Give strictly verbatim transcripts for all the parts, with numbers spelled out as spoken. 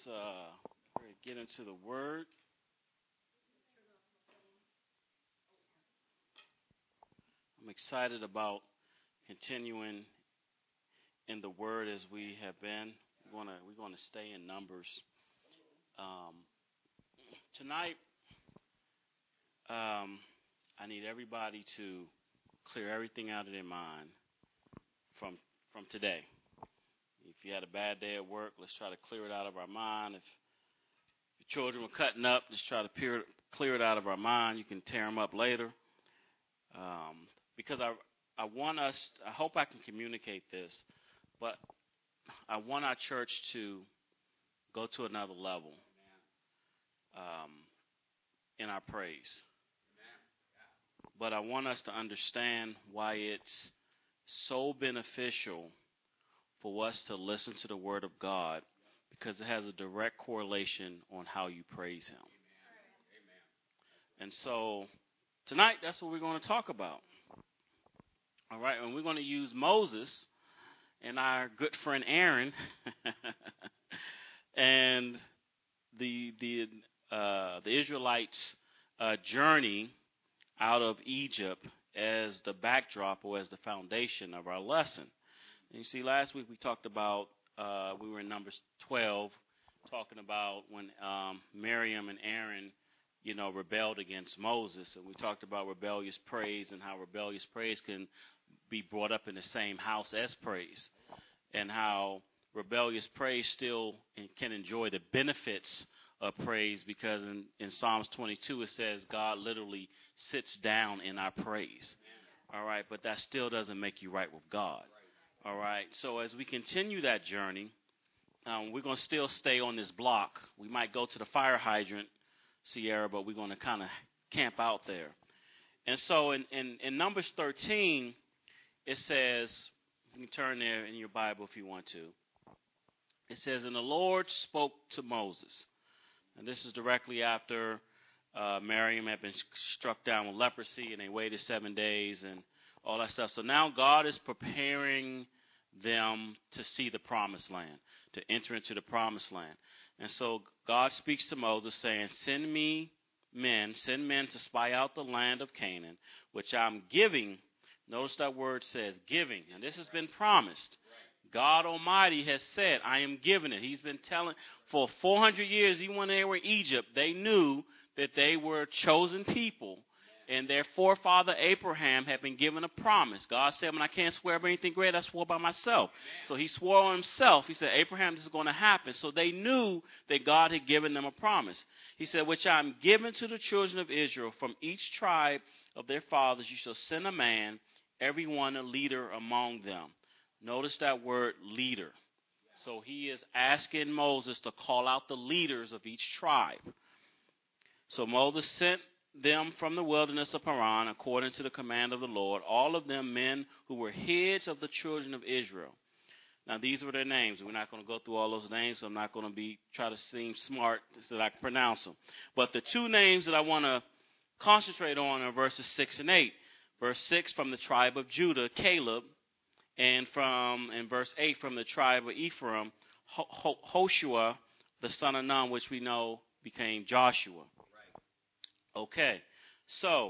uh, get into the Word. I'm excited about continuing in the Word as we have been. We're gonna we're gonna stay in Numbers. Um, tonight, um, I need everybody to clear everything out of their mind from from today. If you had a bad day at work, let's try to clear it out of our mind. If your children were cutting up, just try to peer, clear it out of our mind. You can tear them up later. Um, because I I want us, I hope I can communicate this, but I want our church to go to another level um, in our praise. But I want us to understand why it's so beneficial for us to listen to the Word of God, because it has a direct correlation on how you praise Him. And so tonight, that's what we're going to talk about. All right, and we're going to use Moses and our good friend Aaron and the the uh, the Israelites' uh, journey out of Egypt as the backdrop or as the foundation of our lesson. And you see, last week we talked about, uh, we were in Numbers twelve, talking about when um, Miriam and Aaron, you know, rebelled against Moses. And we talked about rebellious praise and how rebellious praise can be brought up in the same house as praise. And how rebellious praise still can enjoy the benefits of praise, because in, in Psalms twenty-two it says God literally sits down in our praise. All right, but that still doesn't make you right with God. All right, so as we continue that journey, um, we're going to still stay on this block. We might go to the fire hydrant, Sierra, but we're going to kind of camp out there. And so in, in, in Numbers thirteen, it says, you can turn there in your Bible if you want to. It says, and the Lord spoke to Moses. And this is directly after uh, Miriam had been struck down with leprosy, and they waited seven days and all that stuff. So now God is preparing them to see the promised land, to enter into the promised land. And so God speaks to Moses saying, send me men, send men to spy out the land of Canaan, which I'm giving. Notice that word says giving. And this has been promised. God Almighty has said, I am giving it. He's been telling for four hundred years, even when they were in Egypt, they knew that they were chosen people. And their forefather Abraham had been given a promise. God said, when I can't swear by anything great, I swore by myself. So he swore on himself. He said, Abraham, this is going to happen. So they knew that God had given them a promise. He said, which I'm giving to the children of Israel, from each tribe of their fathers, you shall send a man, every one a leader among them. Notice that word leader. So he is asking Moses to call out the leaders of each tribe. So Moses sent them from the wilderness of Paran, according to the command of the Lord, all of them men who were heads of the children of Israel. Now, these were their names. We're not going to go through all those names, so I'm not going to be try to seem smart so that I can pronounce them. But the two names that I want to concentrate on are verses six and eight. Verse six, from the tribe of Judah, Caleb, and from in verse eight, from the tribe of Ephraim, Hoshua, the son of Nun, which we know became Joshua. Okay, so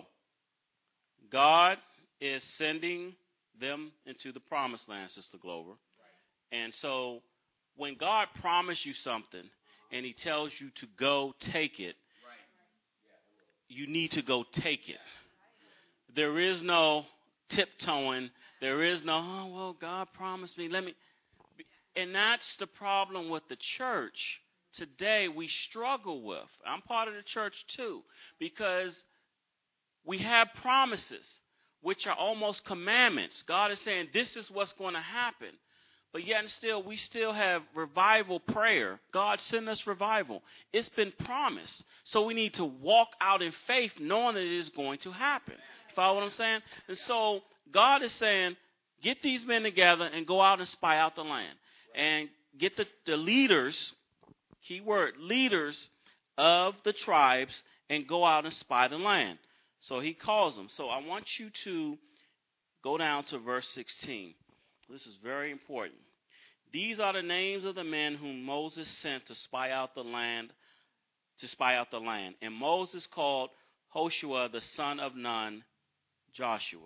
God is sending them into the promised land, Sister Glover. Right. And so when God promised you something and he tells you to go take it, right. you need to go take it. There is no tiptoeing. There is no, oh, well, God promised me. Let me. And that's the problem with the church. Today we struggle with. I'm part of the church too, because we have promises which are almost commandments. God is saying this is what's going to happen. But yet and still, we still have revival prayer. God send us revival. It's been promised. So we need to walk out in faith knowing that it is going to happen. You follow what I'm saying? And so God is saying, get these men together and go out and spy out the land. And get the, the leaders, key word, leaders of the tribes, and go out and spy the land. So he calls them. So I want you to go down to verse sixteen. This is very important. These are the names of the men whom Moses sent to spy out the land, to spy out the land. And Moses called Hoshua the son of Nun, Joshua.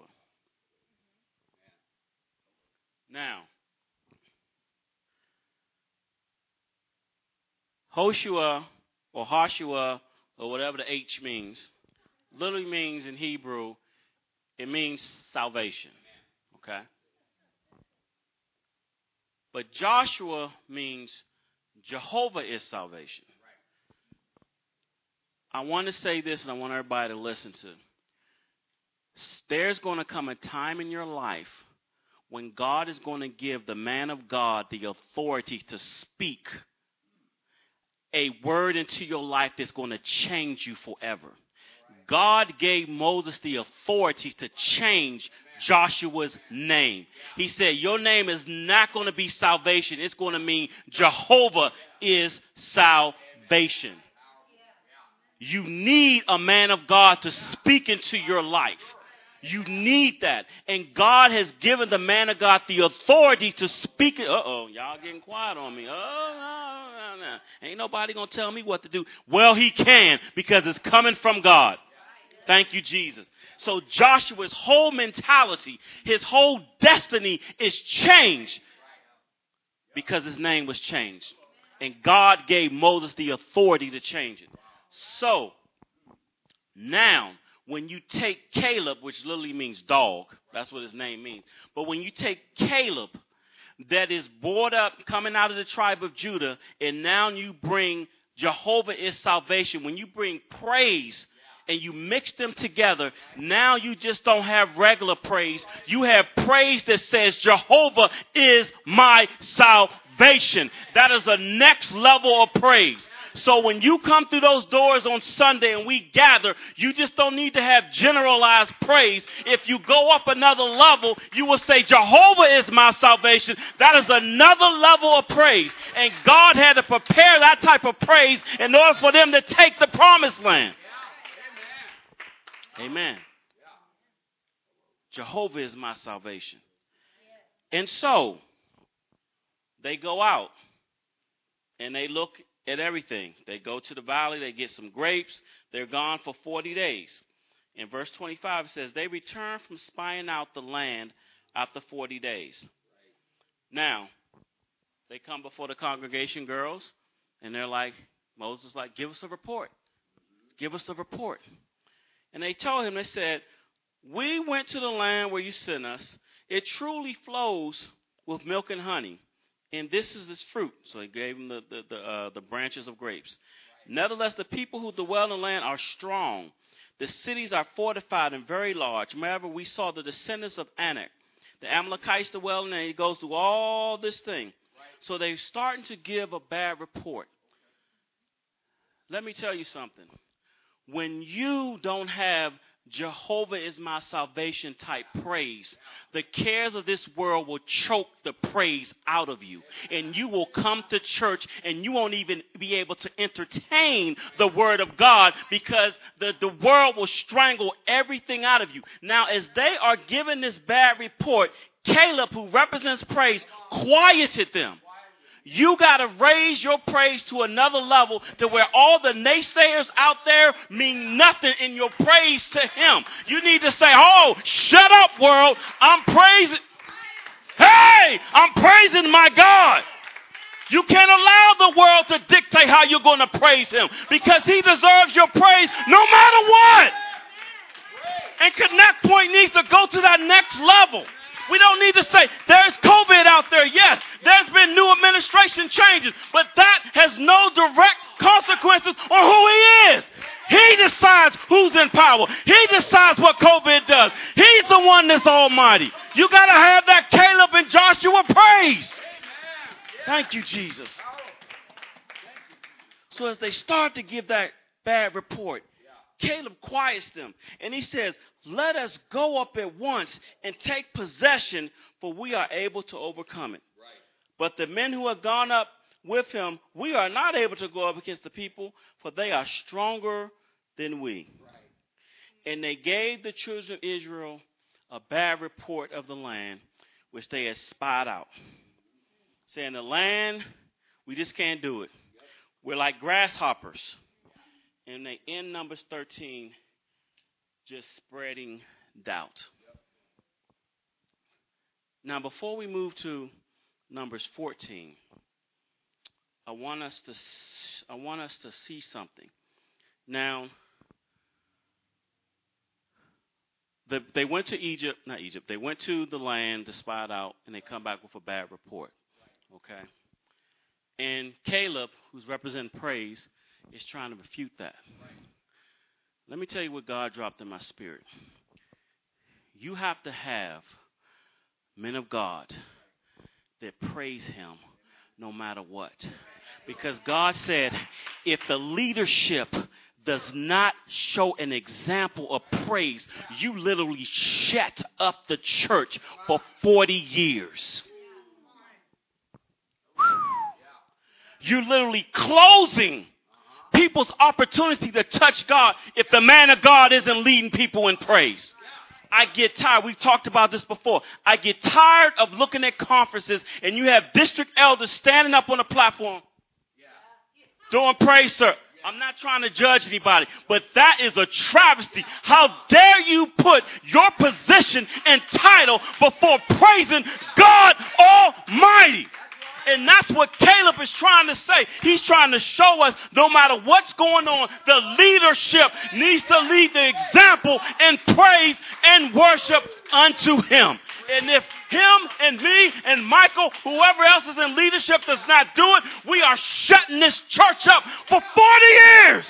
Now, Hoshua or Hoshua or whatever the H means, literally means in Hebrew, it means salvation. Okay? But Joshua means Jehovah is salvation. I want to say this, and I want everybody to listen to. There's going to come a time in your life when God is going to give the man of God the authority to speak a word into your life that's going to change you forever. God gave Moses the authority to change Joshua's name. He said, your name is not going to be salvation. It's going to mean Jehovah is salvation. You need a man of God to speak into your life. You need that. And God has given the man of God the authority to speak it. Uh-oh, y'all getting quiet on me. Oh, no, no, no. Ain't nobody going to tell me what to do. Well, he can, because it's coming from God. Thank you, Jesus. So Joshua's whole mentality, his whole destiny is changed because his name was changed. And God gave Moses the authority to change it. So, now, when you take Caleb, which literally means dog, that's what his name means. But when you take Caleb, that is brought up, coming out of the tribe of Judah, and now you bring Jehovah is salvation. When you bring praise and you mix them together, now you just don't have regular praise. You have praise that says Jehovah is my salvation. That is the next level of praise. So when you come through those doors on Sunday and we gather, you just don't need to have generalized praise. If you go up another level, you will say, Jehovah is my salvation. That is another level of praise. And God had to prepare that type of praise in order for them to take the promised land. Amen. Amen. Jehovah is my salvation. And so they go out and they look at everything. They go to the valley, they get some grapes, they're gone for forty days. In verse twenty-five, it says, they return from spying out the land after forty days. Now, they come before the congregation girls, and they're like, Moses is like, give us a report. Give us a report. And they told him, they said, we went to the land where you sent us. It truly flows with milk and honey. And this is its fruit. So he gave them the, the, the, uh, the branches of grapes. Right. Nevertheless, the people who dwell in the land are strong. The cities are fortified and very large. Remember, we saw the descendants of Anak. The Amalekites dwell in there. He goes through all this thing. Right. So they're starting to give a bad report. Let me tell you something. When you don't have Jehovah is my salvation type praise, the cares of this world will choke the praise out of you. And you will come to church and you won't even be able to entertain the word of God because the, the world will strangle everything out of you. Now, as they are giving this bad report, Caleb, who represents praise, quieted them. You got to raise your praise to another level to where all the naysayers out there mean nothing in your praise to him. You need to say, oh, shut up, world. I'm praising. Hey, I'm praising my God. You can't allow the world to dictate how you're going to praise him because he deserves your praise no matter what. And Connect Point needs to go to that next level. We don't need to say, there's COVID out there. Yes, there's been new administration changes, but that has no direct consequences on who he is. He decides who's in power. He decides what COVID does. He's the one that's almighty. You got to have that Caleb and Joshua praise. Thank you, Jesus. So as they start to give that bad report, Caleb quiets them, and he says, let us go up at once and take possession, for we are able to overcome it. Right. But the men who have gone up with him, we are not able to go up against the people, for they are stronger than we. Right. And they gave the children of Israel a bad report of the land, which they had spied out. saying the land, we just can't do it. We're like grasshoppers. And they end Numbers thirteen just spreading doubt. Now, before we move to Numbers fourteen, I want us to I want us to see something. Now, the, they went to Egypt, not Egypt. They went to the land to spy it out, and they come back with a bad report. Okay, and Caleb, who's representing praise, is trying to refute that. Let me tell you what God dropped in my spirit. You have to have men of God that praise him no matter what. Because God said, if the leadership does not show an example of praise, you literally shut up the church for forty years. You're literally closing people's opportunity to touch God if the man of God isn't leading people in praise. I get tired. We've talked about this before. I get tired of looking at conferences and you have district elders standing up on a platform doing praise, sir. I'm not trying to judge anybody, but that is a travesty. How dare you put your position and title before praising God Almighty? And that's what Caleb is trying to say. He's trying to show us no matter what's going on, the leadership needs to lead the example in praise and worship unto him. And if him and me and Michael, whoever else is in leadership does not do it, we are shutting this church up for forty years.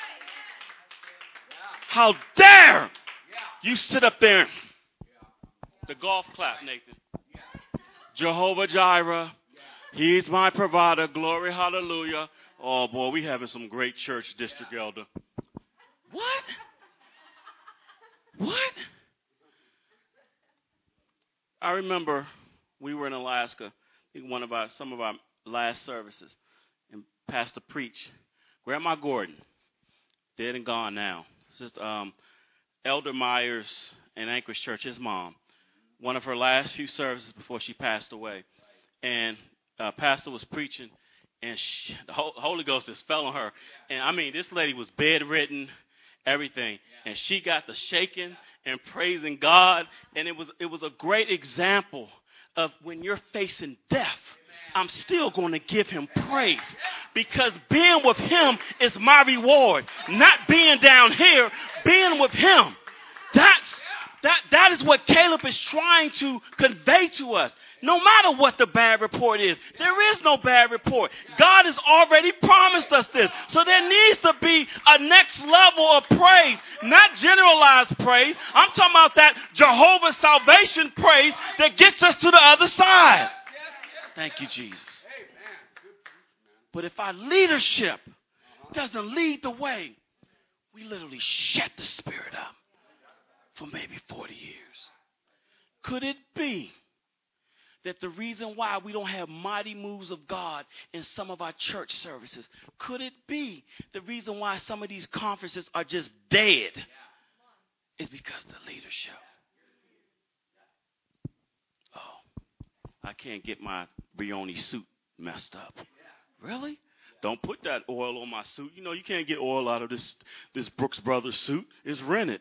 How dare you sit up there. The golf clap, Nathan. Jehovah Jireh. He's my provider. Glory, hallelujah. Oh, boy, we having some great church, district elder. What? What? I remember we were in Alaska, I think one of our, some of our last services, and Pastor preached. Grandma Gordon, dead and gone now. Sister um, Elder Myers in Anchorage Church, his mom, one of her last few services before she passed away. And Uh, pastor was preaching, and she, the Holy Ghost just fell on her. And, I mean, this lady was bedridden, everything. And she got the shaking and praising God. And it was it was a great example of when you're facing death, I'm still going to give him praise. Because being with him is my reward. Not being down here, being with him. That's, that, that is what Caleb is trying to convey to us. No matter what the bad report is, there is no bad report. God has already promised us this. So there needs to be a next level of praise, not generalized praise. I'm talking about that Jehovah's salvation praise that gets us to the other side. Thank you, Jesus. But if our leadership doesn't lead the way, we literally shut the spirit up for maybe forty years. Could it be that the reason why we don't have mighty moves of God in some of our church services, could it be the reason why some of these conferences are just dead is because of the leadership? Oh, I can't get my Brioni suit messed up. Really? Don't put that oil on my suit. You know, you can't get oil out of this, this Brooks Brothers suit. It's rented.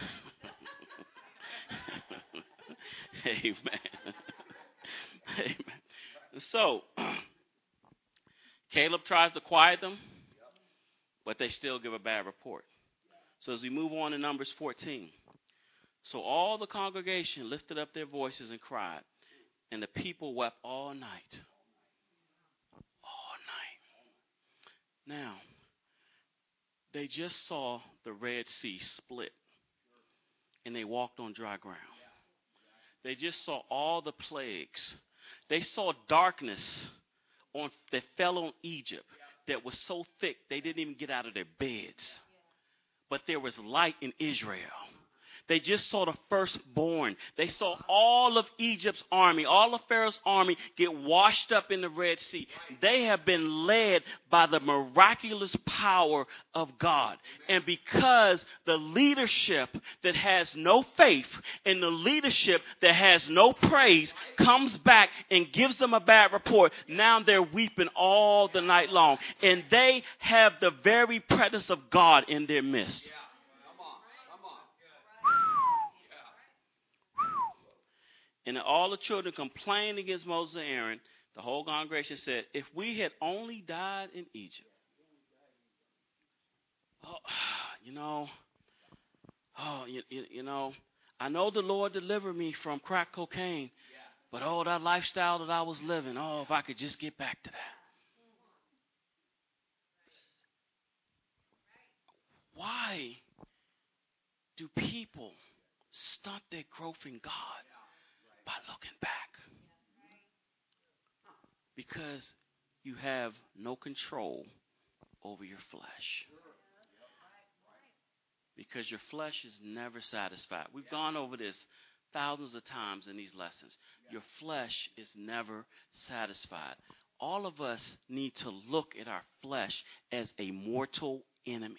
Amen. Amen. And so, Caleb tries to quiet them, but they still give a bad report. So as we move on to Numbers fourteen. So all the congregation lifted up their voices and cried, and the people wept all night. All night. Now, they just saw the Red Sea split, and they walked on dry ground. They just saw all the plagues. They saw darkness on that fell on Egypt that was so thick they didn't even get out of their beds. But there was light in Israel. They just saw the firstborn. They saw all of Egypt's army, all of Pharaoh's army get washed up in the Red Sea. They have been led by the miraculous power of God. And because the leadership that has no faith and the leadership that has no praise comes back and gives them a bad report, now they're weeping all the night long. And they have the very presence of God in their midst. And all the children complained against Moses and Aaron. The whole congregation said, if we had only died in Egypt. Oh, you know, oh, you, you, you know, I know the Lord delivered me from crack cocaine, but oh, that lifestyle that I was living, oh, if I could just get back to that. Why do people stunt their growth in God by looking back? Because you have no control over your flesh. Because your flesh is never satisfied. We've gone over this thousands of times in these lessons. Your flesh is never satisfied. All of us need to look at our flesh as a mortal enemy.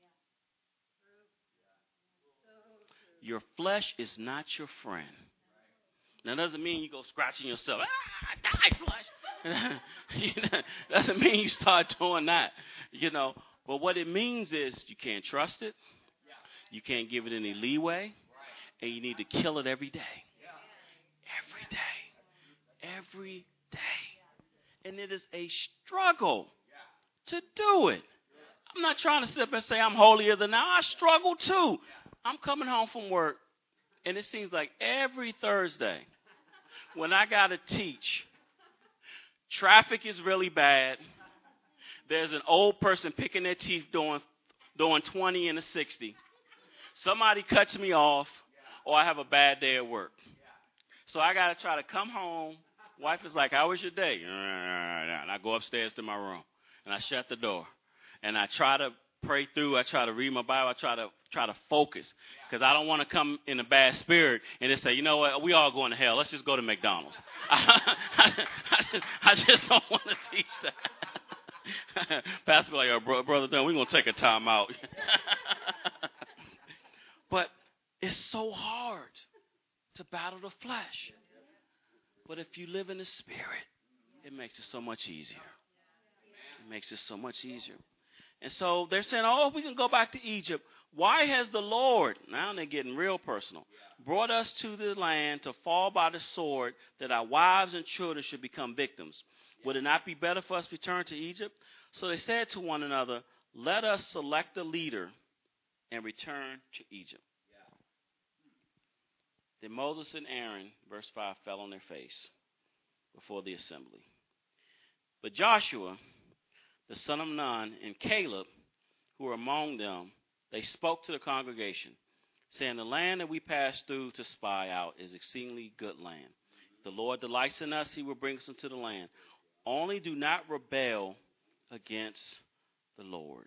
Your flesh is not your friend. Now, that doesn't mean you go scratching yourself. Ah, die, flesh. You know, doesn't mean you start doing that. You know, but what it means is you can't trust it. You can't give it any leeway. And you need to kill it every day. Every day. Every day. And it is a struggle to do it. I'm not trying to sit up and say I'm holier than thou. I struggle too. I'm coming home from work, and it seems like every Thursday when I got to teach, traffic is really bad. There's an old person picking their teeth doing, doing twenty and a sixty. Somebody cuts me off, or I have a bad day at work. So I got to try to come home. Wife is like, how was your day? And I go upstairs to my room, and I shut the door, and I try to pray through. I try to read my Bible. I try to try to focus because I don't want to come in a bad spirit and just say, you know what, we all going to hell. Let's just go to McDonald's. I, I, I, just, I just don't want to teach that. Pastor like, oh, bro, brother, Dunn, we're going to take a time out. But it's so hard to battle the flesh. But if you live in the spirit, it makes it so much easier. It makes it so much easier. And so they're saying, oh, we can go back to Egypt. Why has the Lord, now they're getting real personal, brought us to the land to fall by the sword that our wives and children should become victims? Would it not be better for us to return to Egypt? So they said to one another, let us select a leader and return to Egypt. Then Moses and Aaron, verse five, fell on their face before the assembly. But Joshua, the son of Nun, and Caleb, who were among them, they spoke to the congregation, saying, the land that we passed through to spy out is exceedingly good land. If the Lord delights in us, he will bring us into the land. Only do not rebel against the Lord.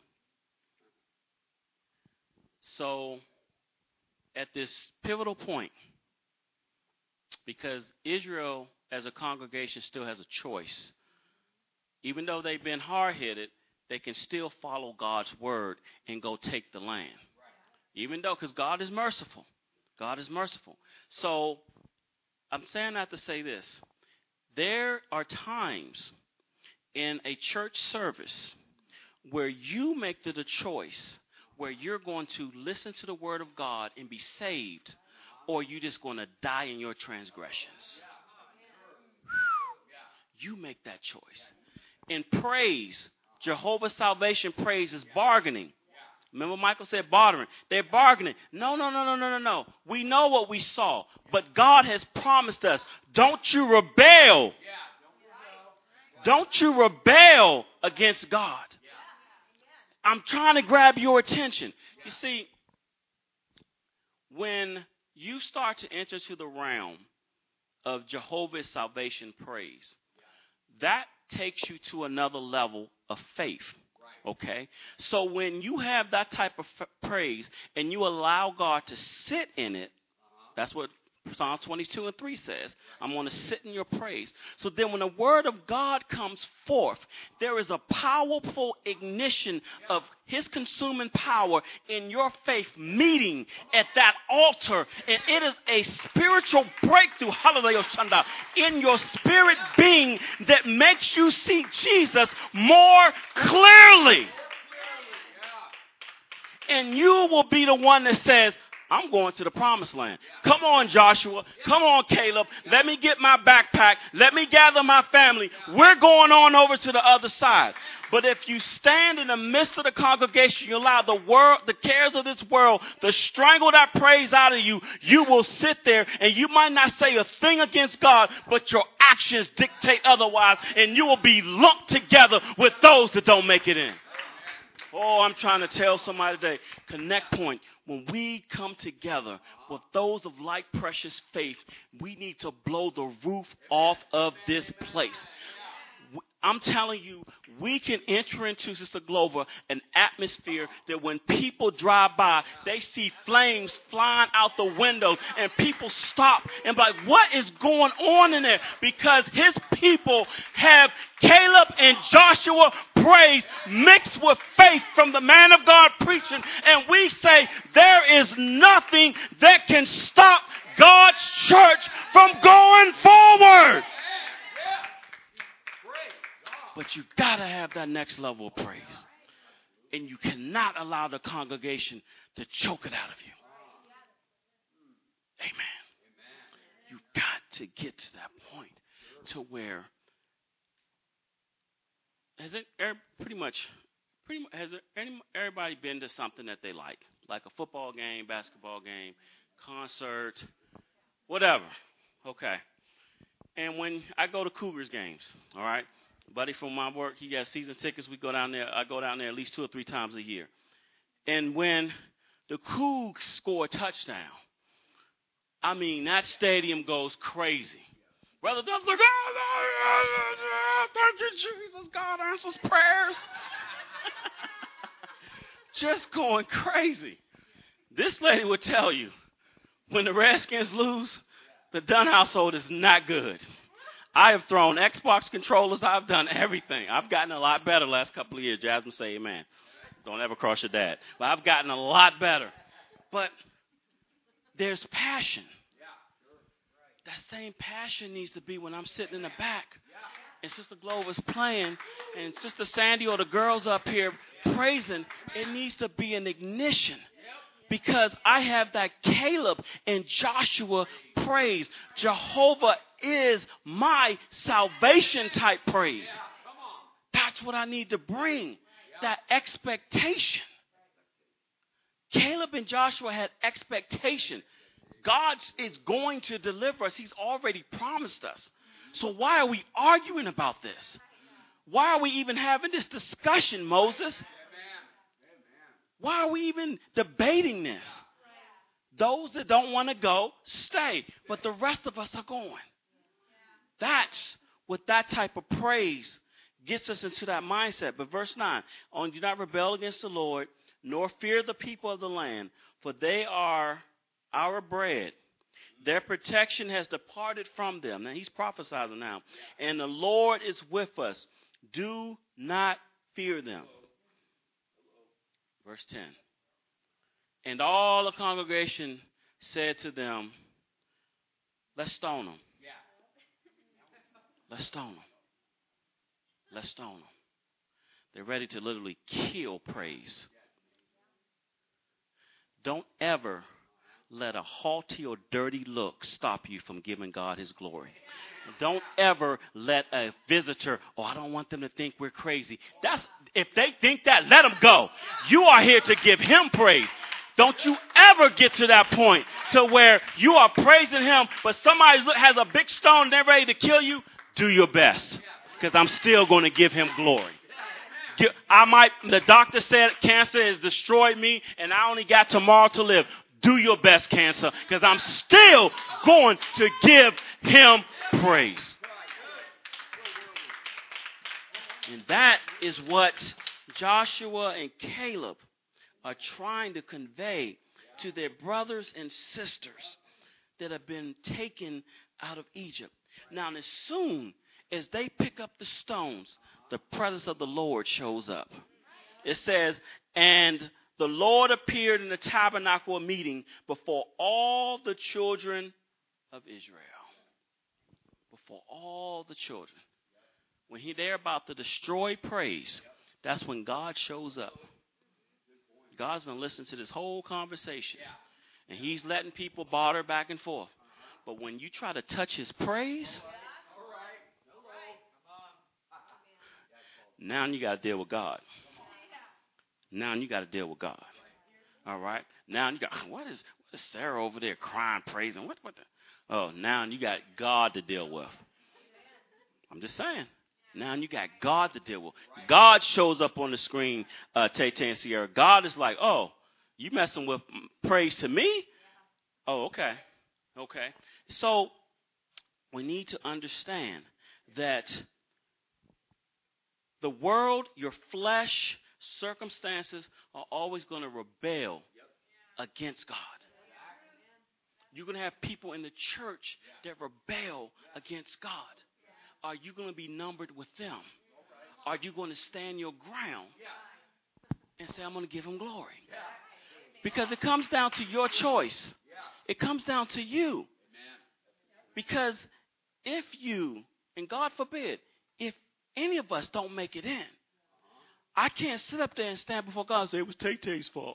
So, at this pivotal point, because Israel as a congregation still has a choice, even though they've been hard-headed, they can still follow God's word and go take the land. Even though, because God is merciful. God is merciful. So, I'm saying that to say this. There are times in a church service where you make the choice where you're going to listen to the word of God and be saved, or you're just going to die in your transgressions. You make that choice. In praise, Jehovah's salvation praise is bargaining. Remember Michael said bartering. They're bargaining. No, no, no, no, no, no, no. We know what we saw, but God has promised us, don't you rebel. Don't you rebel against God. I'm trying to grab your attention. You see, when you start to enter to the realm of Jehovah's salvation praise, that takes you to another level of faith. Okay? So when you have that type of f- praise and you allow God to sit in it, that's what Psalms twenty-two and three says. I'm going to sit in your praise. So then when the word of God comes forth, there is a powerful ignition of his consuming power in your faith meeting at that altar. And it is a spiritual breakthrough, hallelujah, Shanda, in your spirit being that makes you see Jesus more clearly. And you will be the one that says, I'm going to the promised land. Come on, Joshua. Come on, Caleb. Let me get my backpack. Let me gather my family. We're going on over to the other side. But if you stand in the midst of the congregation, you allow the world, the cares of this world to strangle that praise out of you, you will sit there and you might not say a thing against God, but your actions dictate otherwise, and you will be lumped together with those that don't make it in. Oh, I'm trying to tell somebody today, Connect Point, when we come together with those of like precious faith, we need to blow the roof off of this place. I'm telling you, we can enter into, Sister Glover, an atmosphere that when people drive by, they see flames flying out the windows, and people stop and be like, what is going on in there? Because his people have Caleb and Joshua praise mixed with faith from the man of God preaching, and we say there is nothing that can stop God's church from going forward. But you got to have that next level of praise. And you cannot allow the congregation to choke it out of you. Amen. You've got to get to that point to where has it pretty much pretty much has it, any, everybody been to something that they like, like a football game, basketball game, concert, whatever. Okay. And when I go to Cougars games, all right, buddy from my work, he got season tickets. We go down there. I go down there at least two or three times a year. And when the Cougs score a touchdown, I mean, that stadium goes crazy. Brother Duff's like, oh, thank you, Jesus. God answers prayers. Just going crazy. This lady would tell you, when the Redskins lose, the Dunn household is not good. I have thrown Xbox controllers. I've done everything. I've gotten a lot better the last couple of years. Jasmine say amen. Don't ever cross your dad. But I've gotten a lot better. But there's passion. That same passion needs to be when I'm sitting in the back and Sister Glover's playing and Sister Sandy or the girls up here praising. It needs to be an ignition. Because I have that Caleb and Joshua praise. Jehovah is my salvation type praise. That's what I need to bring. That expectation. Caleb and Joshua had expectation. God is going to deliver us. He's already promised us. So why are we arguing about this? Why are we even having this discussion, Moses? Why are we even debating this? Those that don't want to go, stay. But the rest of us are going. That's what that type of praise gets us into that mindset. But verse nine, on do not rebel against the Lord, nor fear the people of the land, for they are our bread. Their protection has departed from them. Now he's prophesying now. And the Lord is with us. Do not fear them. Verse ten. And all the congregation said to them, let's stone them. Let's stone them. Let's stone them. They're ready to literally kill praise. Don't ever let a haughty or dirty look stop you from giving God his glory. Don't ever let a visitor, oh, I don't want them to think we're crazy. That's if they think that, let them go. You are here to give him praise. Don't you ever get to that point to where you are praising him, but somebody has a big stone and they're ready to kill you. Do your best, because I'm still going to give him glory. I might, the doctor said cancer has destroyed me and I only got tomorrow to live. Do your best, cancer, because I'm still going to give him praise. And that is what Joshua and Caleb are trying to convey to their brothers and sisters that have been taken out of Egypt. Now, as soon as they pick up the stones, the presence of the Lord shows up. It says, and the Lord appeared in the tabernacle of meeting before all the children of Israel. Before all the children. When he, they're about to destroy praise, that's when God shows up. God's been listening to this whole conversation. And he's letting people barter back and forth. But when you try to touch his praise, now you got to deal with God. Now you got to deal with God. All right? Now you got, what is, what is Sarah over there crying, praising? What, what the? Oh, now you got God to deal with. I'm just saying. Now you got God to deal with. God shows up on the screen, uh, Tay Tay and Sierra. God is like, oh, you messing with praise to me? Oh, okay. Okay. So we need to understand that the world, your flesh, circumstances are always going to rebel against God. You're going to have people in the church that rebel against God. Are you going to be numbered with them? Are you going to stand your ground and say, I'm going to give him glory? Because it comes down to your choice. It comes down to you. Because if you, and God forbid, if any of us don't make it in, I can't sit up there and stand before God and say, it was Tay Tay's fault.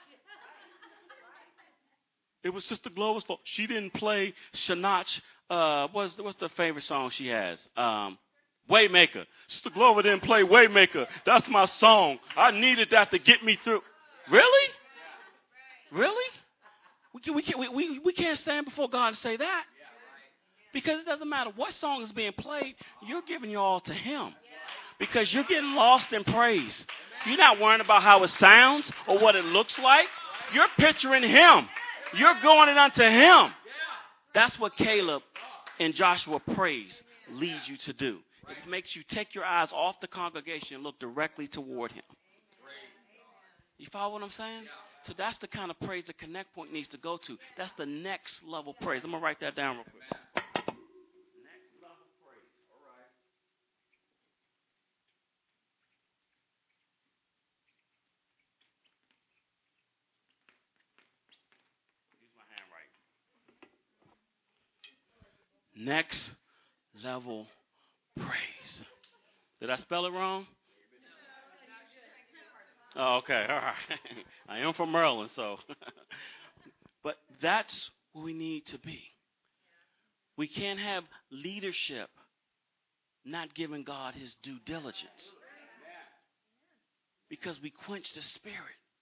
It was Sister Glover's fault. She didn't play Shanach. Uh, what's, what's the favorite song she has? Um, Waymaker. Sister Glover didn't play Waymaker. That's my song. I needed that to get me through. Really? Really? We, can, we, can, we, we, we can't stand before God and say that. Because it doesn't matter what song is being played. You're giving your all to him. Because you're getting lost in praise. You're not worrying about how it sounds or what it looks like. You're picturing him. You're going it unto him. That's what Caleb and Joshua praise leads you to do. It makes you take your eyes off the congregation and look directly toward him. You follow what I'm saying? So that's the kind of praise the Connect Point needs to go to. That's the next level praise. I'm going to write that down real quick. Next level praise. All right. Use my handwriting. Next level praise. Did I spell it wrong? Oh, okay. All right. I am from Maryland, so. But that's what we need to be. We can't have leadership not giving God his due diligence. Because we quench the spirit.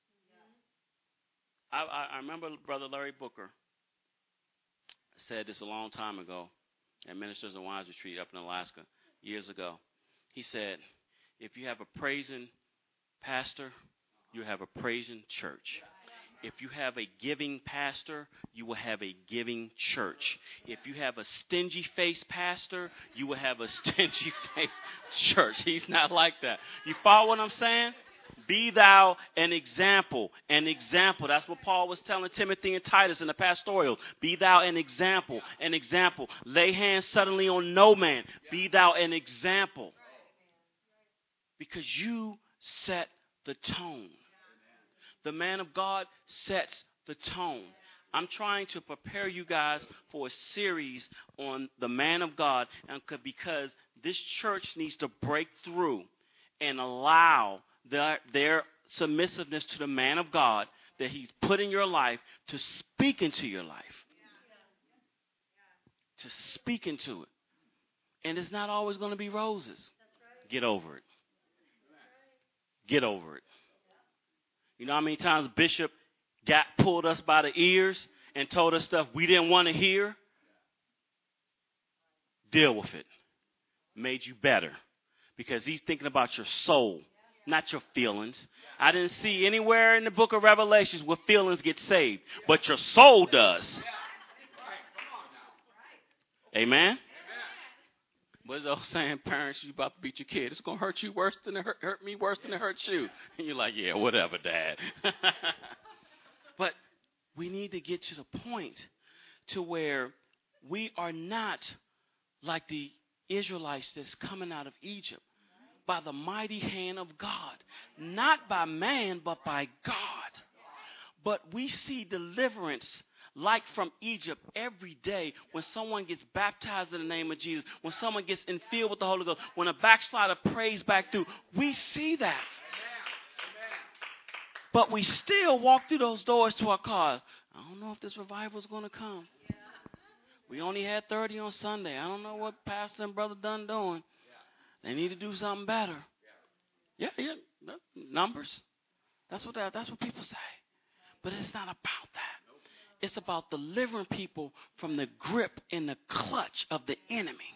I, I, I remember Brother Larry Booker said this a long time ago at Ministers and Wives Retreat up in Alaska years ago. He said, if you have a praising pastor, you have a praising church. If you have a giving pastor, you will have a giving church. If you have a stingy-faced pastor, you will have a stingy-faced church. He's not like that. You follow what I'm saying? Be thou an example. An example. That's what Paul was telling Timothy and Titus in the pastoral. Be thou an example. An example. Lay hands suddenly on no man. Be thou an example. Because you set the tone. The man of God sets the tone. I'm trying to prepare you guys for a series on the man of God, and because this church needs to break through and allow their, their submissiveness to the man of God that he's put in your life to speak into your life. To speak into it. And it's not always going to be roses. Get over it. Get over it. You know how many times Bishop got pulled us by the ears and told us stuff we didn't want to hear? Deal with it. Made you better. Because he's thinking about your soul, not your feelings. I didn't see anywhere in the book of Revelations where feelings get saved, but your soul does. Amen? What's the old saying? Parents, you about to beat your kid. It's going to hurt you worse than it hurt, hurt me worse than it hurts you. And you're like, yeah, whatever, Dad. But we need to get to the point to where we are not like the Israelites that's coming out of Egypt by the mighty hand of God. Not by man, but by God. But we see deliverance like from Egypt every day when someone gets baptized in the name of Jesus, when someone gets infilled with the Holy Ghost, when a backslider prays back through. We see that. But we still walk through those doors to our cars. I don't know if this revival is going to come. We only had thirty on Sunday. I don't know what Pastor and Brother Dunn doing. They need to do something better. Yeah, yeah, numbers. That's what that, that's what people say. But it's not about that. It's about delivering people from the grip and the clutch of the enemy.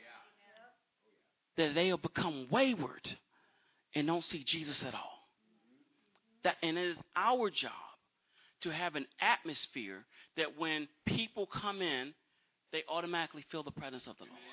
That they'll become wayward and don't see Jesus at all. That, and it is our job to have an atmosphere that when people come in, they automatically feel the presence of the Lord.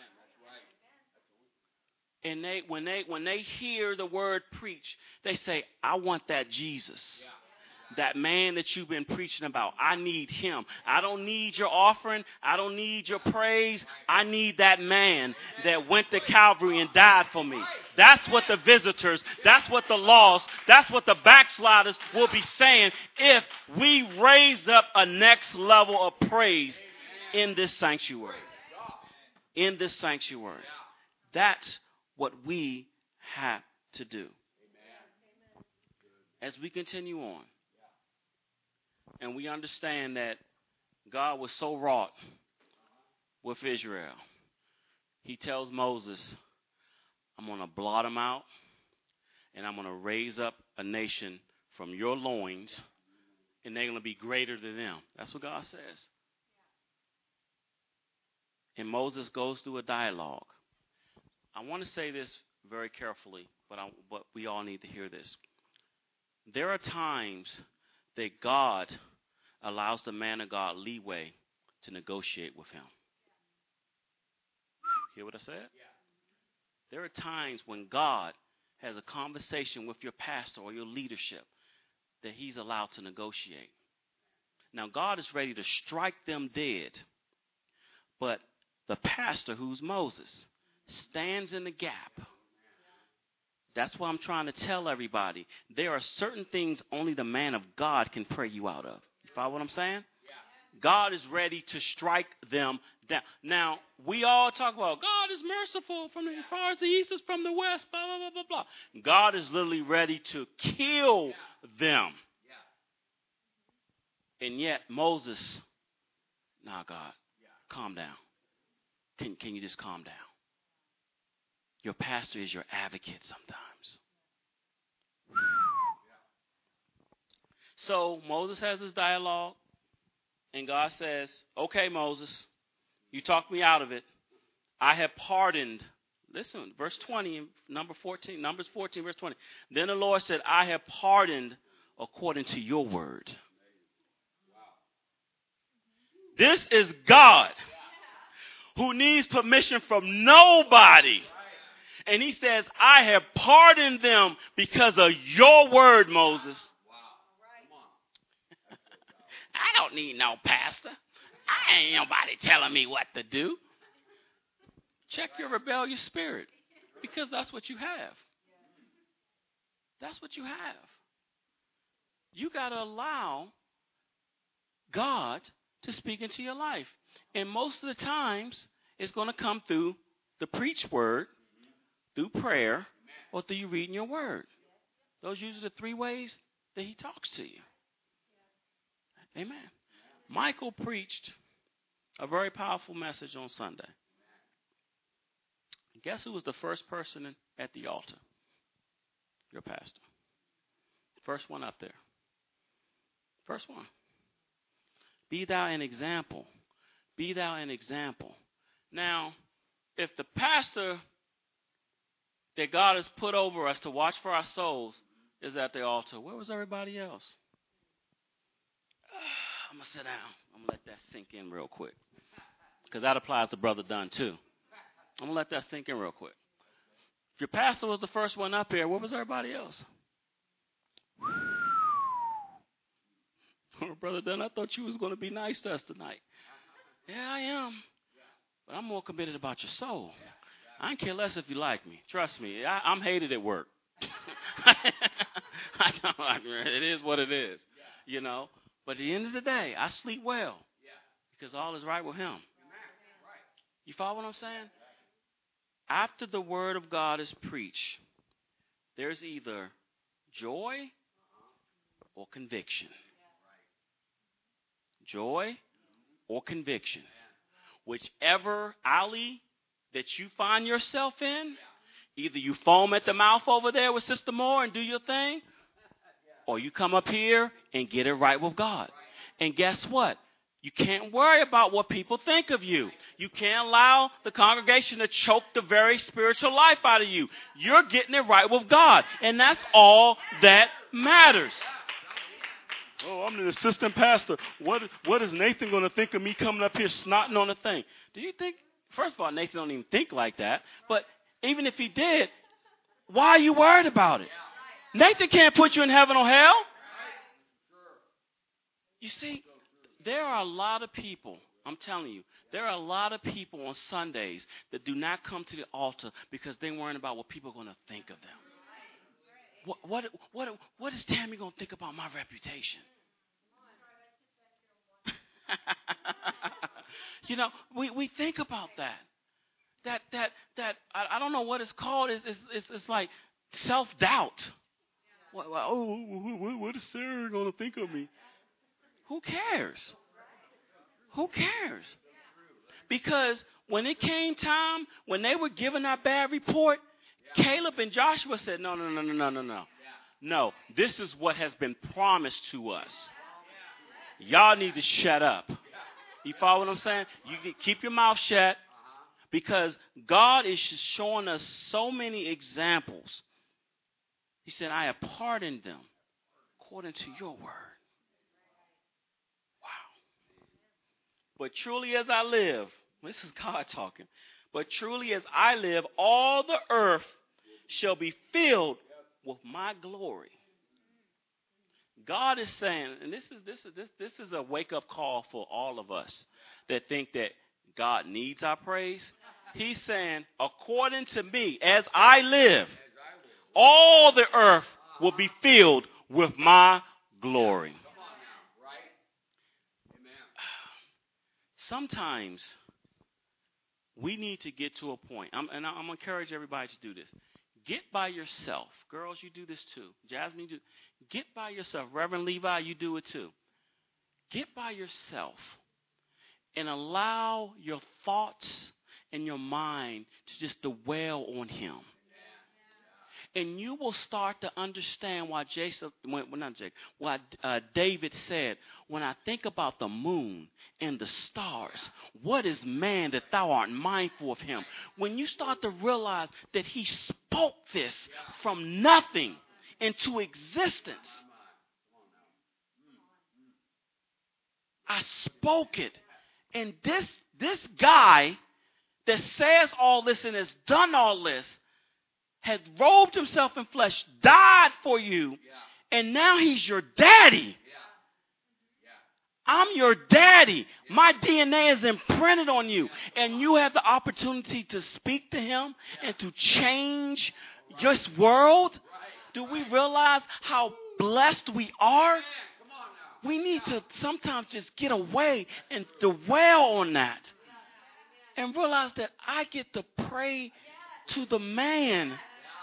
And they when they when they hear the word preached, they say, I want that Jesus. That man that you've been preaching about. I need him. I don't need your offering. I don't need your praise. I need that man that went to Calvary and died for me. That's what the visitors, that's what the lost, that's what the backsliders will be saying if we raise up a next level of praise in this sanctuary. In this sanctuary. That's what we have to do. As we continue on. And we understand that God was so wrought with Israel. He tells Moses, I'm going to blot them out, and I'm going to raise up a nation from your loins, and they're going to be greater than them. That's what God says. And Moses goes through a dialogue. I want to say this very carefully, but, I, but we all need to hear this. There are times that God allows the man of God leeway to negotiate with him. Hear what I said? There are times when God has a conversation with your pastor or your leadership that he's allowed to negotiate. Now, God is ready to strike them dead, but the pastor, who's Moses, stands in the gap. That's what I'm trying to tell everybody. There are certain things only the man of God can pray you out of. You follow what I'm saying? God is ready to strike them down. Now, we all talk about God is merciful from the, as far as the east is from the west, blah, blah, blah, blah, blah. God is literally ready to kill them. And yet, Moses, nah, God, calm down. Can, can you just calm down? Your pastor is your advocate sometimes. So Moses has his dialogue, and God says, okay, Moses, you talked me out of it. I have pardoned. Listen, verse twenty, number fourteen, Numbers fourteen, verse twenty. Then the Lord said, I have pardoned according to your word. This is God who needs permission from nobody. And he says, I have pardoned them because of your word, Moses. I don't need no pastor. I ain't nobody telling me what to do. Check your rebellious spirit, because that's what you have. That's what you have. You got to allow God to speak into your life. And most of the times, it's going to come through the preached word, through prayer, or through you reading your word. Those are usually the three ways that he talks to you. Amen. Michael preached a very powerful message on Sunday. Guess who was the first person at the altar? Your pastor. First one up there. First one. Be thou an example. Be thou an example. Now, if the pastor that God has put over us to watch for our souls is at the altar, where was everybody else? I'm going to sit down. I'm going to let that sink in real quick, because that applies to Brother Dunn too. I'm going to let that sink in real quick. If your pastor was the first one up here, where was everybody else? Oh, Brother Dunn, I thought you was going to be nice to us tonight. Yeah, I am. But I'm more committed about your soul. I don't care less if you like me. Trust me, I, I'm hated at work. I know, it is what it is, you know. But at the end of the day, I sleep well because all is right with him. You follow what I'm saying? After the word of God is preached, there's either joy or conviction. Joy or conviction. Whichever alley that you find yourself in, either you foam at the mouth over there with Sister Moore and do your thing, or you come up here and get it right with God. And guess what? You can't worry about what people think of you. You can't allow the congregation to choke the very spiritual life out of you. You're getting it right with God. And that's all that matters. Oh, I'm the assistant pastor. What, what is Nathan going to think of me coming up here snotting on the thing? Do you think, first of all, Nathan don't even think like that. But even if he did, why are you worried about it? Nathan can't put you in heaven or hell. You see, there are a lot of people, I'm telling you, there are a lot of people on Sundays that do not come to the altar because they're worrying about what people are going to think of them. What, what, what, what is Tammy going to think about my reputation? You know, we, we think about that. That, that, that, I, I don't know what it's called. It's, it's, it's, it's like self-doubt. What, what, oh, what, what is Sarah going to think of me? Who cares? Who cares? Because when it came time, when they were giving that bad report, Caleb and Joshua said, no, no, no, no, no, no, no. No, this is what has been promised to us. Y'all need to shut up. You follow what I'm saying? You can keep your mouth shut because God is showing us so many examples. He said, I have pardoned them according to your word. Wow. But truly as I live, this is God talking, but truly as I live, all the earth shall be filled with my glory. God is saying, and this is this is this this is a wake-up call for all of us that think that God needs our praise. He's saying, according to me, as I live, all the earth will be filled with my glory. Sometimes we need to get to a point, I'm, and I'm going to encourage everybody to do this. Get by yourself. Girls, you do this too. Jasmine, you do. Get by yourself. Reverend Levi, you do it too. Get by yourself and allow your thoughts and your mind to just dwell on him. And you will start to understand why Jason, well, not Jacob, why uh, David said, when I think about the moon and the stars, what is man that thou art mindful of him? When you start to realize that he spoke this from nothing into existence. I spoke it. And this, this guy that says all this and has done all this had robed himself in flesh, died for you, yeah. And now he's your daddy. Yeah. Yeah. I'm your daddy. My D N A is imprinted on you. Yeah. And you have the opportunity to speak to him yeah. and to change right. this world. Right. Do we realize how blessed we are? Yeah. We need yeah. to sometimes just get away and dwell on that. Yeah. And realize that I get to pray yeah. to the man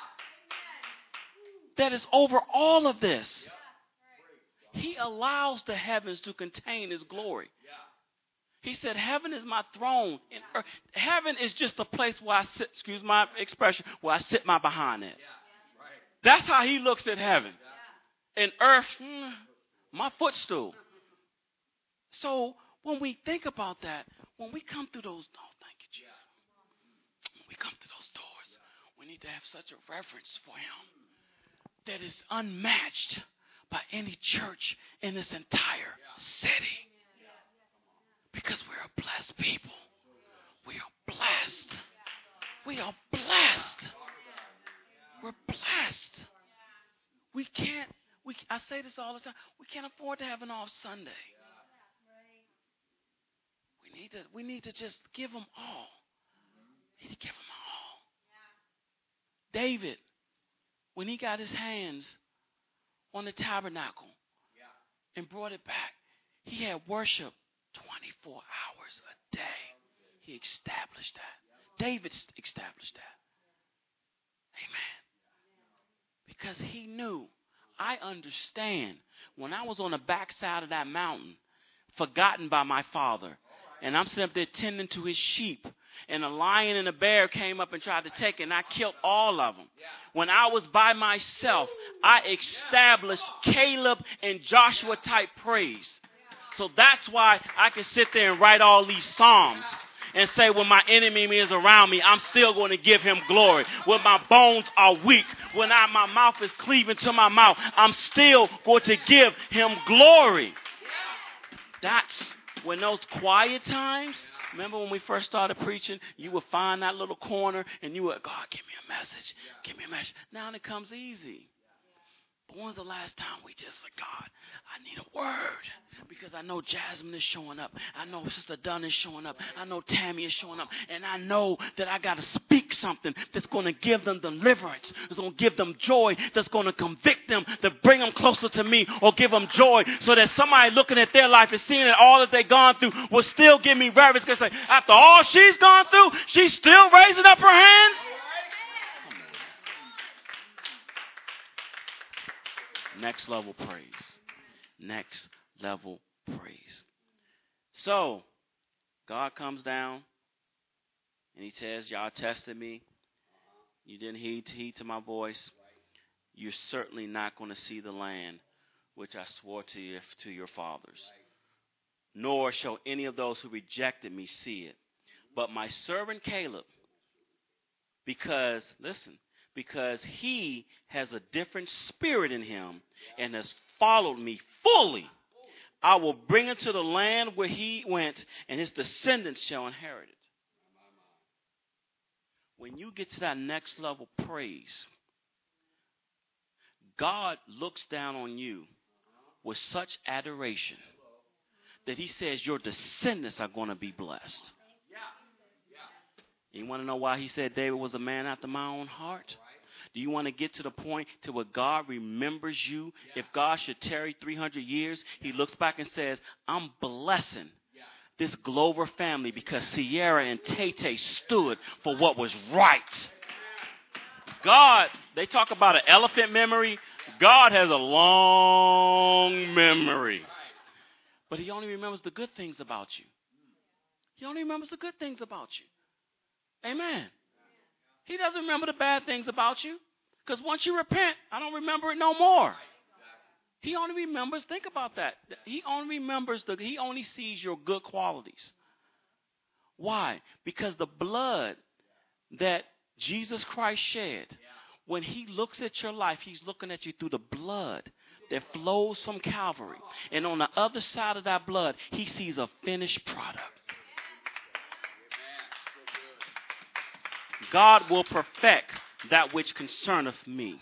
that is over all of this. He allows the heavens to contain his glory. He said, heaven is my throne. And earth. Heaven is just a place where I sit, excuse my expression, where I sit my behind it. That's how he looks at heaven. And earth, hmm, my footstool. So when we think about that, when we come through those, oh, thank you, Jesus. When we come through those doors, we need to have such a reverence for him that is unmatched by any church in this entire city. Because we're a blessed people. We are blessed. We are blessed. We're blessed. We can't, we, I say this all the time, we can't afford to have an off Sunday. We need to, we need to just give them all. We need to give them all. David, when he got his hands on the tabernacle and brought it back, he had worship twenty-four hours a day. He established that. David established that. Amen. Because he knew, I understand, when I was on the backside of that mountain, forgotten by my father, and I'm sitting up there tending to his sheep, and a lion and a bear came up and tried to take it, and I killed all of them. When I was by myself, I established Caleb and Joshua type praise. So that's why I can sit there and write all these psalms and say, when my enemy is around me, I'm still going to give him glory. When my bones are weak, when I, my mouth is cleaving to my mouth, I'm still going to give him glory. That's when those quiet times, remember when we first started preaching, you would find that little corner and you would, God, give me a message. Give me a message. Now it comes easy. But when's the last time we just said, God, I need a word? Because I know Jasmine is showing up. I know Sister Dunn is showing up. I know Tammy is showing up. And I know that I got to speak something that's going to give them deliverance. That's going to give them joy. That's going to convict them, to bring them closer to me, or give them joy, so that somebody looking at their life and seeing that all that they've gone through will still give me reverence. Because after all she's gone through, she's still raising up her hands. Next level praise. Next level praise. So, God comes down and he says, y'all tested me. You didn't heed, heed to my voice. You're certainly not going to see the land which I swore to you, to your fathers. Nor shall any of those who rejected me see it. But my servant Caleb, because, listen, because he has a different spirit in him and has followed me fully, I will bring him to the land where he went, and his descendants shall inherit it. When you get to that next level praise, God looks down on you with such adoration that he says your descendants are going to be blessed. You want to know why he said David was a man after my own heart? Do you want to get to the point to where God remembers you? If God should tarry three hundred years, he looks back and says, I'm blessing this Glover family because Sierra and Tay-Tay stood for what was right. God, they talk about an elephant memory. God has a long memory. But he only remembers the good things about you. He only remembers the good things about you. Amen. He doesn't remember the bad things about you. Because once you repent, I don't remember it no more. He only remembers, think about that. He only remembers, the, he only sees your good qualities. Why? Because the blood that Jesus Christ shed, when he looks at your life, he's looking at you through the blood that flows from Calvary. And on the other side of that blood, he sees a finished product. God will perfect that which concerneth me.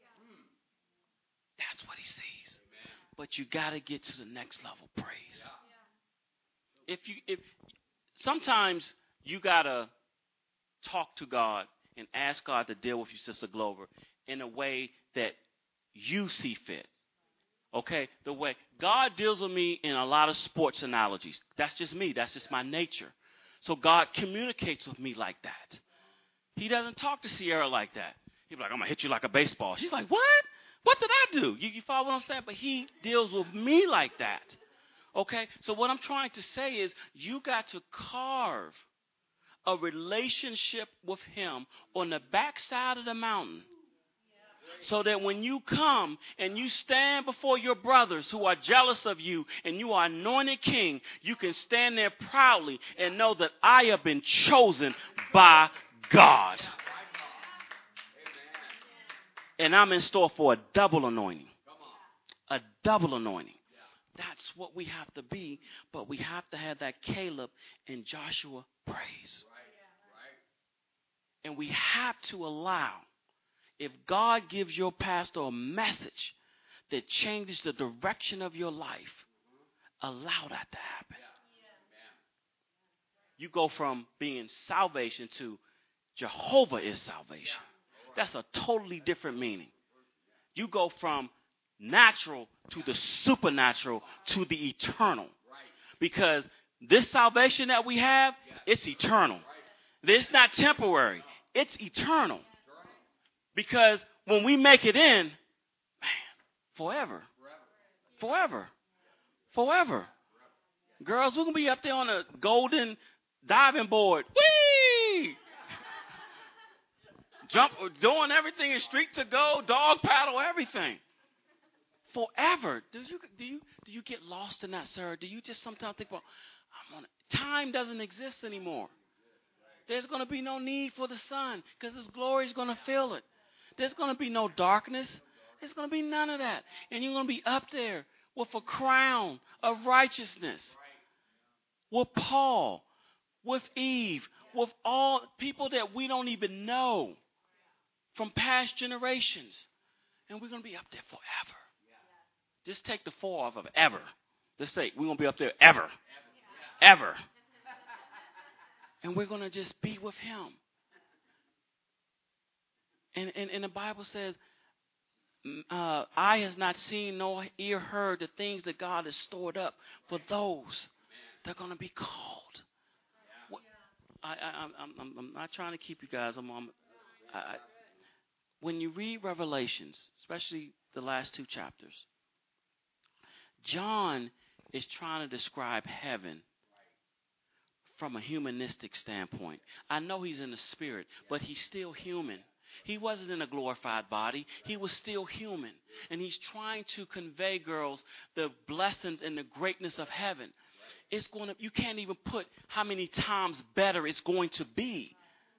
That's what he sees. But you got to get to the next level praise. If you, if sometimes you got to talk to God and ask God to deal with you, Sister Glover, in a way that you see fit. Okay? The way God deals with me in a lot of sports analogies. That's just me. That's just my nature. So God communicates with me like that. He doesn't talk to Sierra like that. He'll be like, I'm going to hit you like a baseball. She's like, what? What did I do? You, you follow what I'm saying? But he deals with me like that. Okay? So what I'm trying to say is you got to carve a relationship with him on the backside of the mountain. So that when you come and you stand before your brothers who are jealous of you and you are anointed king, you can stand there proudly and know that I have been chosen by God. And I'm in store for a double anointing. A double anointing. That's what we have to be, but we have to have that Caleb and Joshua praise. And we have to allow, if God gives your pastor a message that changes the direction of your life, allow that to happen. You go from being salvation to Jehovah is salvation. That's a totally different meaning. You go from natural to the supernatural to the eternal. Because this salvation that we have, it's eternal. It's not temporary. It's eternal. Because when we make it in, man, forever. Forever. Forever. Girls, we're going to be up there on a golden diving board. Whee! Jump, doing everything in street to go, dog paddle, everything. Forever. Do you do you do you get lost in that, sir? Do you just sometimes think, well, I'm on it. Time doesn't exist anymore. There's going to be no need for the sun because His glory is going to fill it. There's going to be no darkness. There's going to be none of that. And you're going to be up there with a crown of righteousness. With Paul, with Eve, with all people that we don't even know from past generations. And we're going to be up there forever. Just take the four off of ever. Just say, we're going to be up there ever. Ever. And we're going to just be with Him. And, and, and the Bible says, uh, eye has not seen, nor ear heard the things that God has stored up for those that are going to be called. What, I, I, I'm, I'm, I'm not trying to keep you guys. I'm, I'm, I, when you read Revelations, especially the last two chapters, John is trying to describe heaven from a humanistic standpoint. I know he's in the spirit, but he's still human. He wasn't in a glorified body. He was still human. And he's trying to convey, girls, the blessings and the greatness of heaven. It's going to, you can't even put how many times better it's going to be.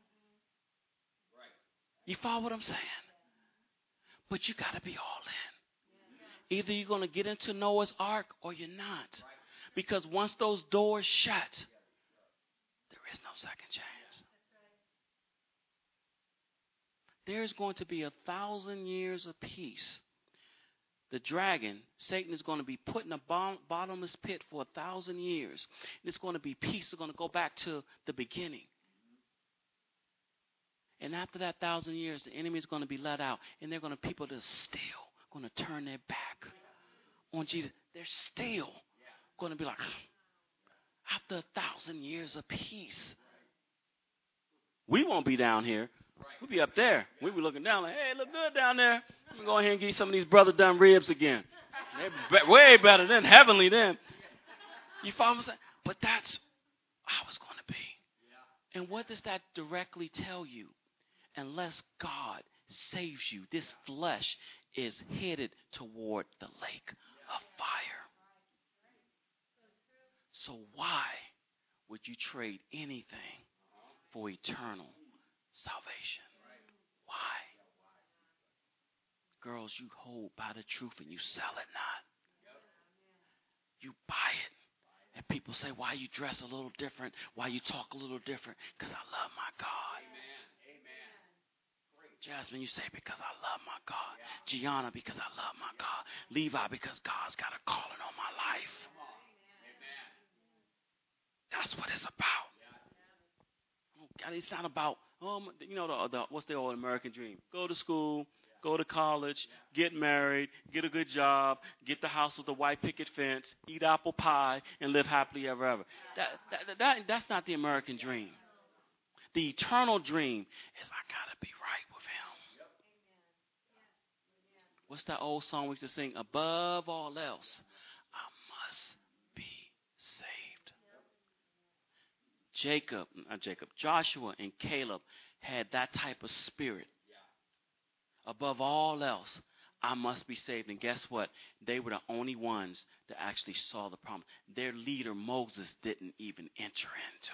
You follow what I'm saying? But you got to be all in. Either you're going to get into Noah's Ark or you're not. Because once those doors shut, there is no second chance. There's going to be a thousand years of peace. The dragon, Satan, is going to be put in a bottom, bottomless pit for a thousand years. And it's going to be peace. It's going to go back to the beginning. And after that thousand years, the enemy is going to be let out. And they're going to, people that are still going to turn their back on Jesus. They're still going to be like, after a thousand years of peace. We won't be down here. We'll be up there. We'll be looking down like, hey, look good down there. Let me go ahead and get some of these brother done ribs again. They're be- way better than heavenly then. You follow what I'm saying? But that's how it's going to be. And what does that directly tell you? Unless God saves you, this flesh is headed toward the lake of fire. So why would you trade anything for eternal salvation? Why? Girls, you hold by the truth and you sell it not. You buy it. And people say, why you dress a little different? Why you talk a little different? Because I love my God. Jasmine, you say, because I love my God. Gianna, because I love my God. Levi, because God's got a calling on my life. That's what it's about. God, it's not about, oh, you know, the, the, what's the old American dream? Go to school, go to college, get married, get a good job, get the house with the white picket fence, eat apple pie, and live happily ever ever. That, that, that, that's not the American dream. The eternal dream is I got to be right with Him. What's that old song we used to sing? Above all else, I must be saved. Jacob, not Jacob, Joshua and Caleb had that type of spirit. Above all else, I must be saved. And guess what? They were the only ones that actually saw the promise. Their leader, Moses, didn't even enter into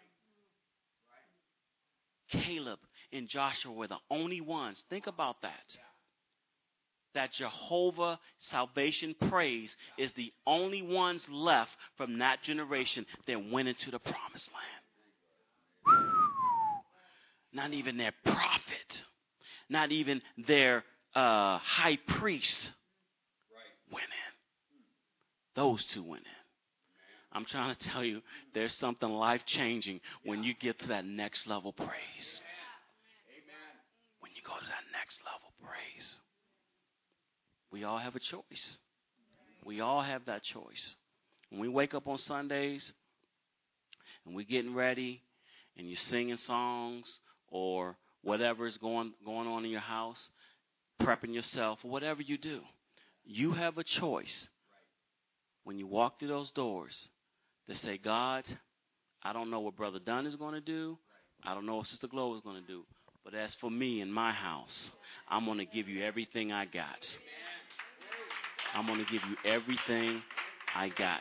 it. Caleb and Joshua were the only ones. Think about that. That Jehovah salvation praise is the only ones left from that generation that went into the promised land. not even their prophet, not even their uh, high priest went in. Those two went in. I'm trying to tell you, there's something life-changing when you get to that next level praise. When you go to that next level praise. We all have a choice. We all have that choice. When we wake up on Sundays and we're getting ready and you're singing songs or whatever is going, going on in your house, prepping yourself, or whatever you do, you have a choice when you walk through those doors to say, God, I don't know what Brother Dunn is going to do. I don't know what Sister Glow is going to do. But as for me and my house, I'm going to give you everything I got. I'm going to give you everything I got.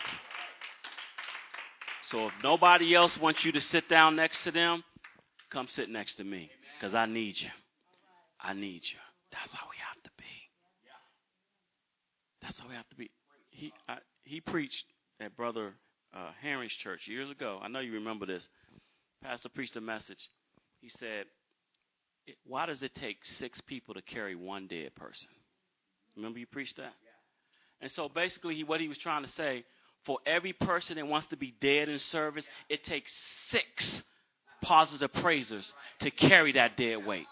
So if nobody else wants you to sit down next to them, come sit next to me because I need you. I need you. That's how we have to be. That's how we have to be. He I, he preached at Brother uh, Henry's church years ago. I know you remember this. Pastor preached a message. He said, why does it take six people to carry one dead person? Remember you preached that? And so basically he, what he was trying to say, for every person that wants to be dead in service, it takes six positive praisers to carry that dead weight.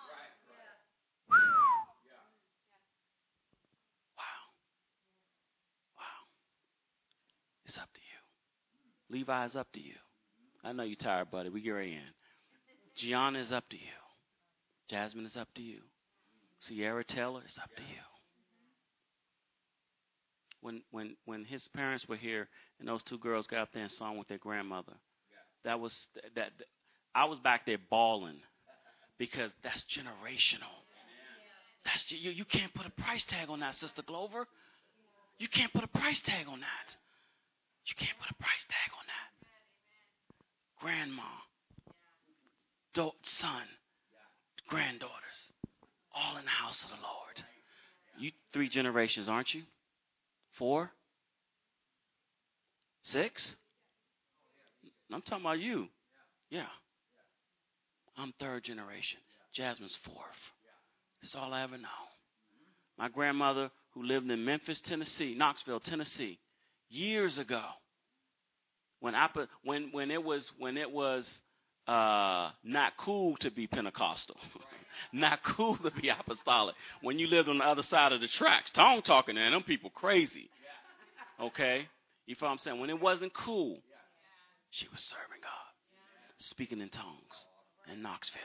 Wow. Wow. It's up to you. Levi, is up to you. I know you're tired, buddy. We get right in. Gianna is up to you. Jasmine is up to you. Sierra Taylor is up to you. When when when his parents were here and those two girls got up there and sung with their grandmother, that was that. I was back there bawling because that's generational. That's you. You can't put a price tag on that, Sister Glover. You can't put a price tag on that. You can't put a price tag on that. Grandma, do- son, granddaughters, all in the house of the Lord. You three generations, aren't you? Four? Six? I'm talking about you. Yeah. I'm third generation. Jasmine's fourth. That's all I ever know. My grandmother, who lived in Memphis, Tennessee, Knoxville, Tennessee, years ago, when I put, when when it was when it was uh, not cool to be Pentecostal, not cool to be apostolic. When you lived on the other side of the tracks, tongue talking, and them people crazy. Okay, you feel what I'm saying? When it wasn't cool, she was serving God, speaking in tongues in Knoxville.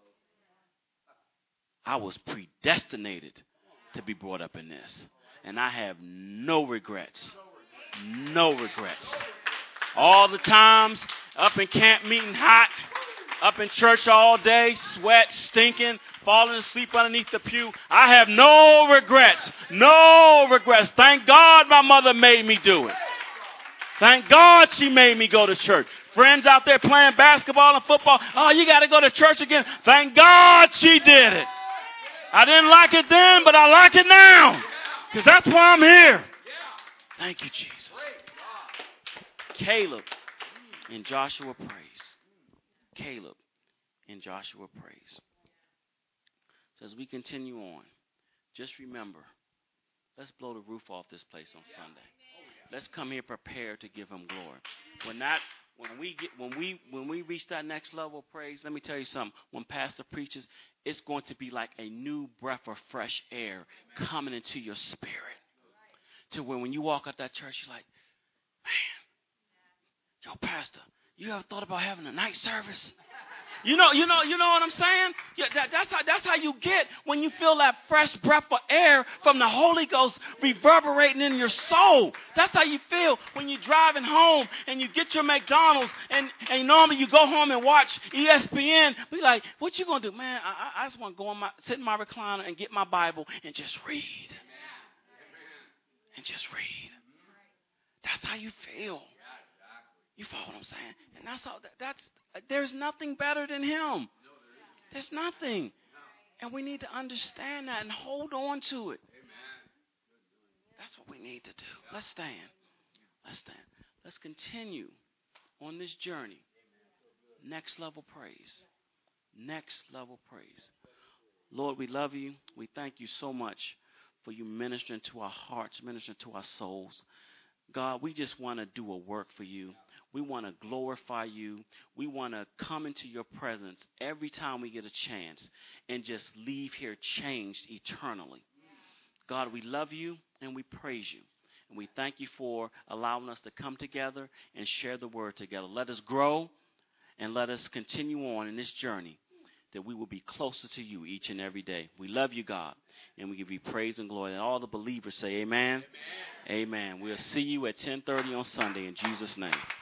I was predestinated to be brought up in this, and I have no regrets. No regrets. All the times up in camp meeting hot, up in church all day, sweat, stinking, falling asleep underneath the pew. I have no regrets. No regrets. Thank God my mother made me do it. Thank God she made me go to church. Friends out there playing basketball and football. Oh, you got to go to church again. Thank God she did it. I didn't like it then, but I like it now. Because that's why I'm here. Thank you, Jesus. Caleb and Joshua praise. Caleb and Joshua praise. So as we continue on, just remember, let's blow the roof off this place on Sunday. Let's come here prepared to give him glory. When that, when we get, when we, when we reach that next level of praise, let me tell you something. When Pastor preaches, it's going to be like a new breath of fresh air coming into your spirit. To where when you walk out that church, you're like, man, yo, Pastor, you ever thought about having a night service? You know, you know, you know what I'm saying? Yeah, that, that's how that's how you get when you feel that fresh breath of air from the Holy Ghost reverberating in your soul. That's how you feel when you're driving home and you get your McDonald's and, and normally you go home and watch E S P N. Be like, what you gonna do, man? I, I just want to go on my sit in my recliner and get my Bible and just read, and just read. That's how you feel. You follow what I'm saying? And that's how. That's there's nothing better than him. There's nothing, and we need to understand that and hold on to it. That's what we need to do. Let's stand. Let's stand. Let's continue on this journey. Next level praise. Next level praise. Lord, we love you. We thank you so much for you ministering to our hearts, ministering to our souls. God, we just want to do a work for you. We want to glorify you. We want to come into your presence every time we get a chance and just leave here changed eternally. God, we love you and we praise you. And we thank you for allowing us to come together and share the word together. Let us grow and let us continue on in this journey that we will be closer to you each and every day. We love you, God, and we give you praise and glory. And all the believers say amen. Amen. Amen. We'll see you at ten thirty on Sunday in Jesus' name.